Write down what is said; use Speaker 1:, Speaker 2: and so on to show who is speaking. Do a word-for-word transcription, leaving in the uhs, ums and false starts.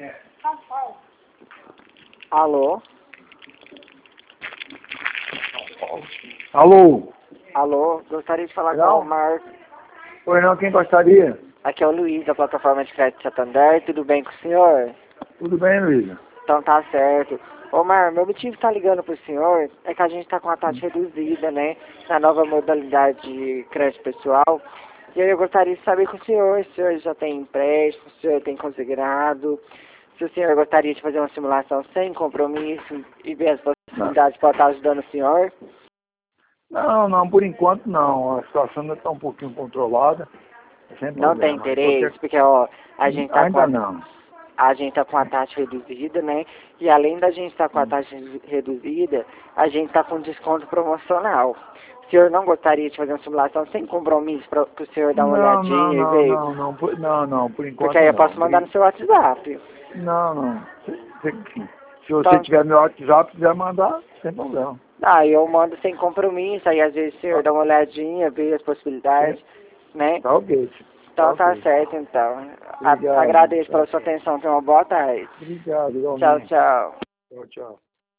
Speaker 1: Alô?
Speaker 2: Alô?
Speaker 1: Alô? Gostaria de falar
Speaker 2: Não?
Speaker 1: com o Marcos.
Speaker 2: Pois não, quem gostaria?
Speaker 1: Aqui é o Luiz, da plataforma de crédito Santander. Tudo bem com o senhor?
Speaker 2: Tudo bem, Luísa?
Speaker 1: Então tá certo. Ô Mar, meu motivo de estar ligando pro senhor é que a gente tá com a taxa reduzida, né? Na nova modalidade de crédito pessoal. E aí eu gostaria de saber com o senhor, se o senhor já tem empréstimo, se o senhor tem consignado, se o senhor gostaria de fazer uma simulação sem compromisso e ver as possibilidades para estar ajudando o senhor.
Speaker 2: Não, não, por enquanto não. A situação ainda está um pouquinho controlada. Sem
Speaker 1: Não tem
Speaker 2: problema.
Speaker 1: interesse,
Speaker 2: Qualquer...
Speaker 1: porque ó, a gente tá com
Speaker 2: Ainda
Speaker 1: a,
Speaker 2: não.
Speaker 1: a gente tá com a taxa reduzida, né? E além da gente estar tá com a taxa reduzida, a gente tá com desconto promocional. O senhor não gostaria de fazer uma simulação sem compromisso para o senhor dar uma
Speaker 2: Não, não,
Speaker 1: olhadinha e
Speaker 2: não,
Speaker 1: ver?
Speaker 2: não, não, por, não, não, por enquanto
Speaker 1: Porque aí eu
Speaker 2: não.
Speaker 1: posso mandar no seu WhatsApp.
Speaker 2: Não, não. Se, se, se você
Speaker 1: Então,
Speaker 2: tiver meu WhatsApp, quiser mandar, sem problema.
Speaker 1: aí eu mando sem compromisso, aí às vezes o senhor
Speaker 2: Tá,
Speaker 1: dá uma olhadinha, vê as possibilidades, né?
Speaker 2: tá ok. Tá
Speaker 1: Então tá
Speaker 2: ok.
Speaker 1: certo, então. A-
Speaker 2: Obrigado.
Speaker 1: agradeço
Speaker 2: Tchau,
Speaker 1: pela sua
Speaker 2: tchau.
Speaker 1: atenção, tenha uma boa tarde.
Speaker 2: Obrigado,
Speaker 1: Tchau,
Speaker 2: igualmente.
Speaker 1: tchau.
Speaker 2: Tchau, tchau.